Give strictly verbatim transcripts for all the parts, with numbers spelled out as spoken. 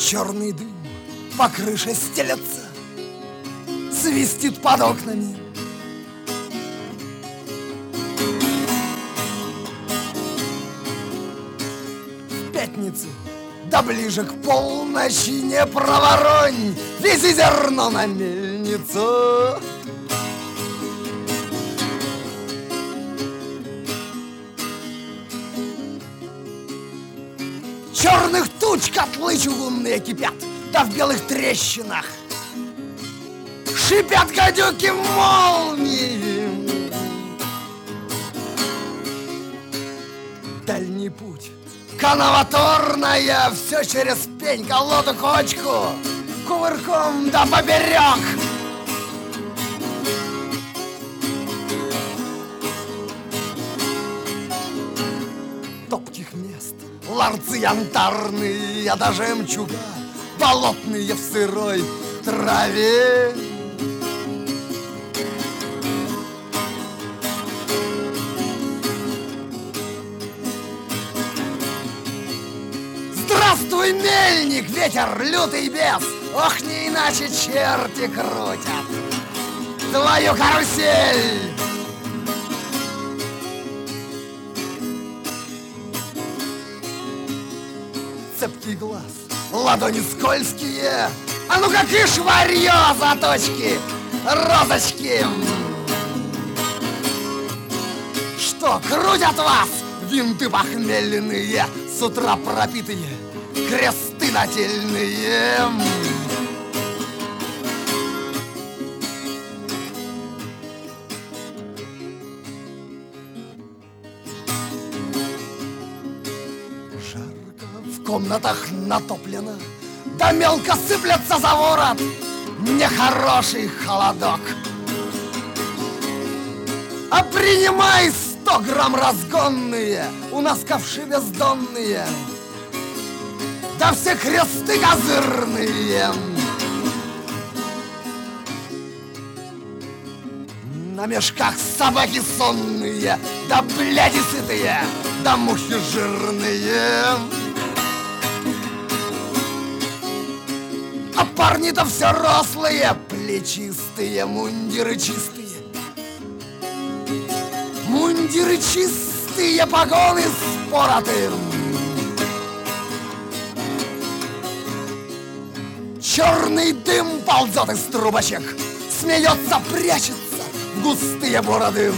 Черный дым по крыше стелется, свистит под окнами. В пятницу, да ближе к полночи, не проворонь, вези зерно на мельницу. Черных туч котлы чугунные кипят, да в белых трещинах шипят гадюки молнии. Дальний путь, канава торная, все через пень, колоду, кочку, кувырком да поперек. Топких мест ларцы янтарные, да жемчуга болотные в сырой траве. Здравствуй, мельник, ветер лютый бес, ох, не иначе черти крутят твою карусель. Цепкий глаз, ладони скользкие, а ну как ишь варьё, заточки, розочки. Что крутят вас винты похмельные, с утра пропитые кресты нательные. В комнатах натоплено, да мелко сыплется за ворот нехороший холодок. А принимай сто грамм разгонные, у нас ковши бездонные, да все кресты козырные. На мешках собаки сонные, да бляди сытые, да мухи жирные. А парни-то все рослые, плечистые, мундиры чистые. Мундиры чистые, погоны споротые. Черный дым ползет из трубочек, смеется, прячется в густые бороды.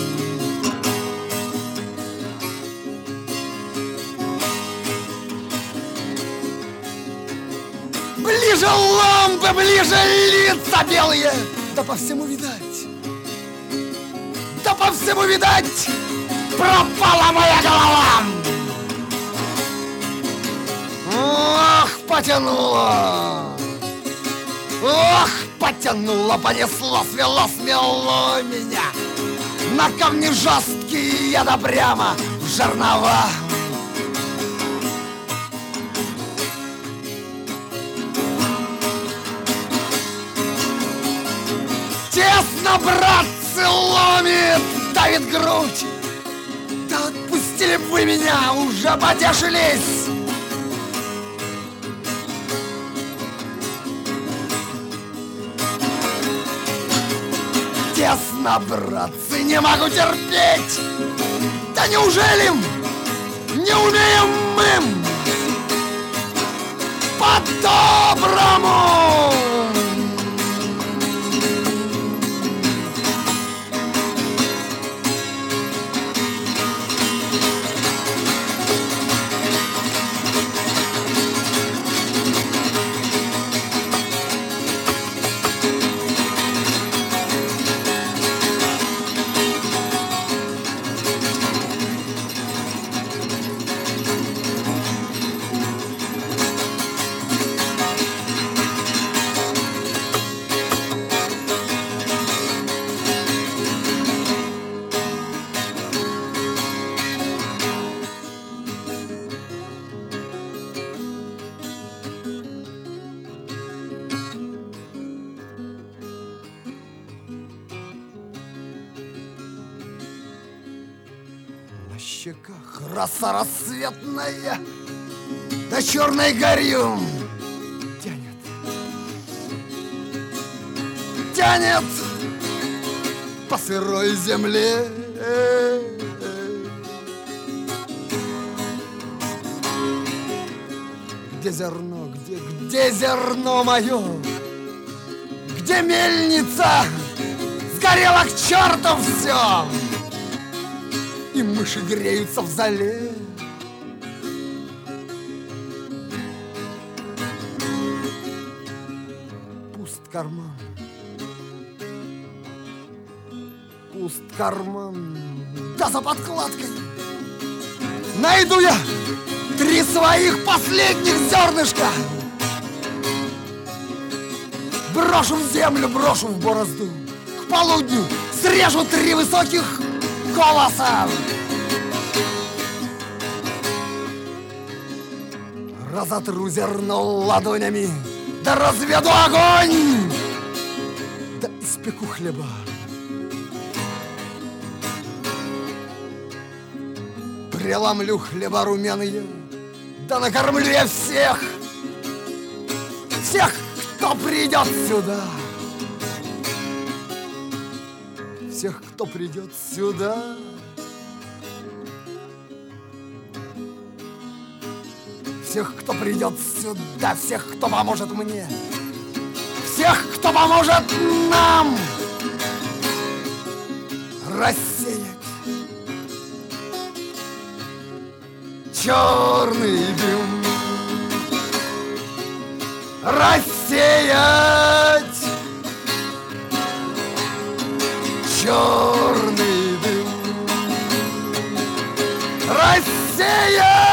Ближе лампы, ближе лица белые, да по всему видать, да по всему видать, пропала моя голова. Ох, потянуло, ох, потянуло, понесло, свело, смело меня. На камни жесткие, да прямо в жернова. Тесно, братцы, ломит, давит грудь. Да отпустили бы вы меня, уже потешились. Тесно, братцы, не могу терпеть. Да неужели не умеем мы по-доброму? щеках роса рассветная, да черной горью тянет по сырой земле. Где зерно, где, где зерно мое? Где мельница? Сгорело к черту все! И мыши греются в зале. Пуст карман, пуст карман, да за подкладкой найду я три своих последних зернышка. Брошу в землю, брошу в борозду. К полудню срежу три высоких колоса. Разотру зерно ладонями, да разведу огонь, да испеку хлеба. Преломлю хлеба румяные, да накормлю я всех, всех, кто придет сюда. Всех, кто придет сюда. Всех, кто придет сюда, всех, кто поможет мне, всех, кто поможет нам рассеять черный дым, рассеять черный дым, рассеять